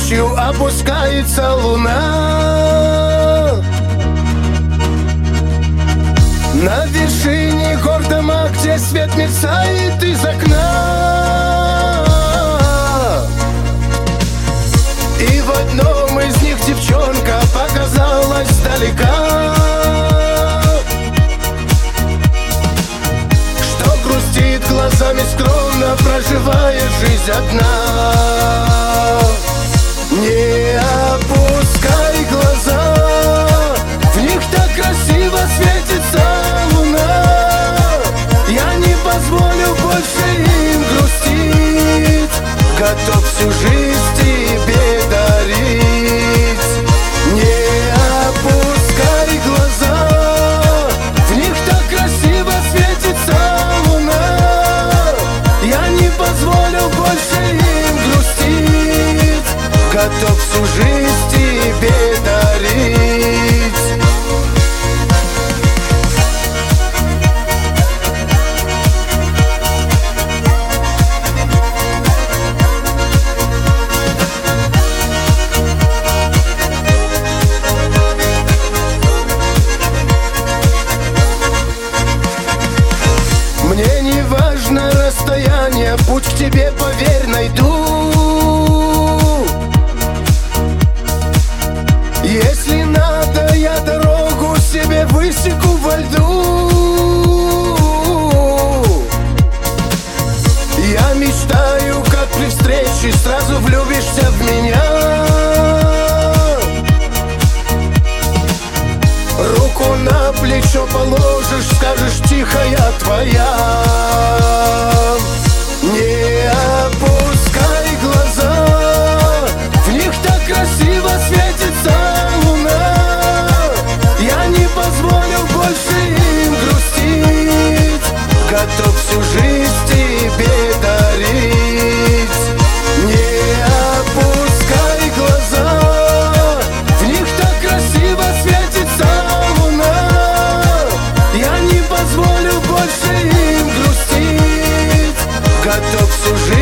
ночью опускается луна. На вершине гор дома, где свет мерцает из окна. И в одном из них девчонка показалась далека, что грустит глазами скромно, проживая жизнь одна. Не опускай глаза, в них так красиво светится луна. Я не позволю больше им грустить, готов всю жизнь тебе дарить. Не опускай глаза, в них так красиво светится луна. Я не позволю больше им грустить, готов всю жизнь тебе дарить. Мне не важно расстояние, путь к тебе, поверь, найду. Если надо, я дорогу себе высеку во льду. Я мечтаю, как при встрече сразу влюбишься в меня. Руку на плечо положишь, скажешь тихо, я твоя. Не опускай глаза, в них так красиво светится луна. Я не позволю больше им грустить, готов всю жизнь тебе дарить. Не опускай глаза, в них так красиво светится луна. Я не позволю больше им грустить, готов всю жизнь